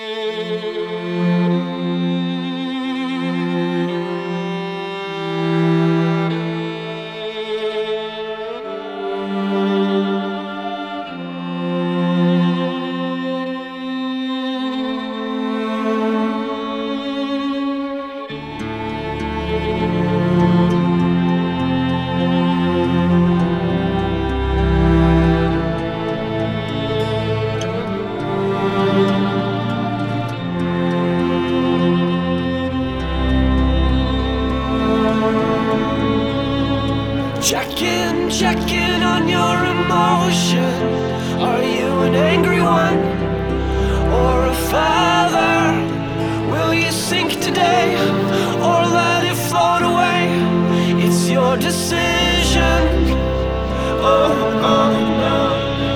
Checking on your emotion. Are you an angry one or a father? Will you sink today or let it float away? It's your decision. Oh, oh no.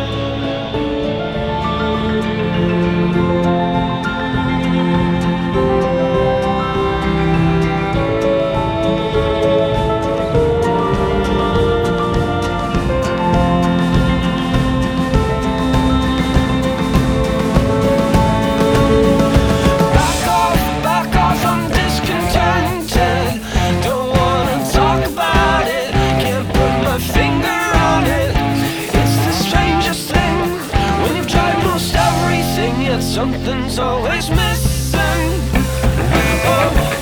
Something's always missing. Oh.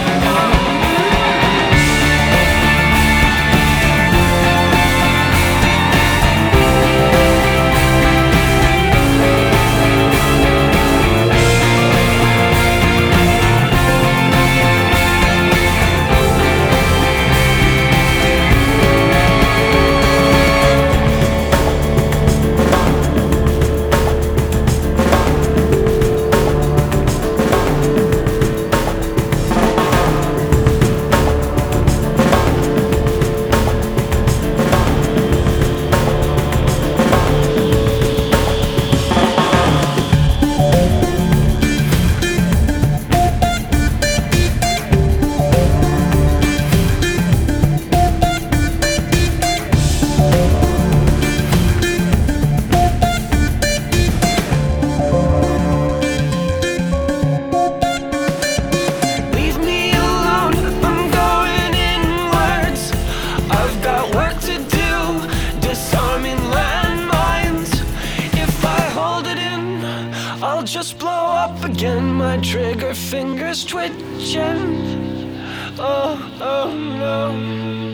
I'll just blow up again, my trigger fingers twitching. Oh, oh no.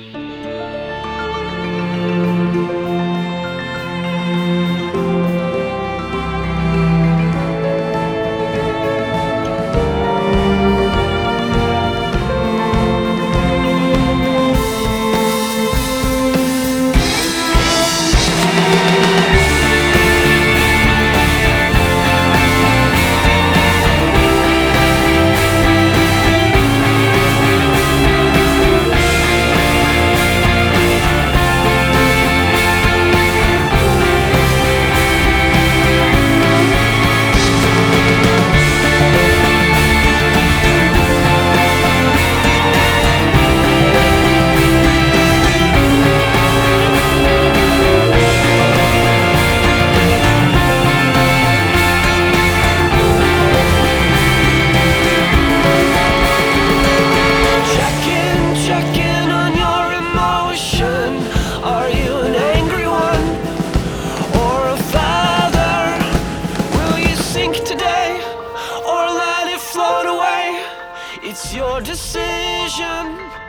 Today, or let it float away. It's your decision.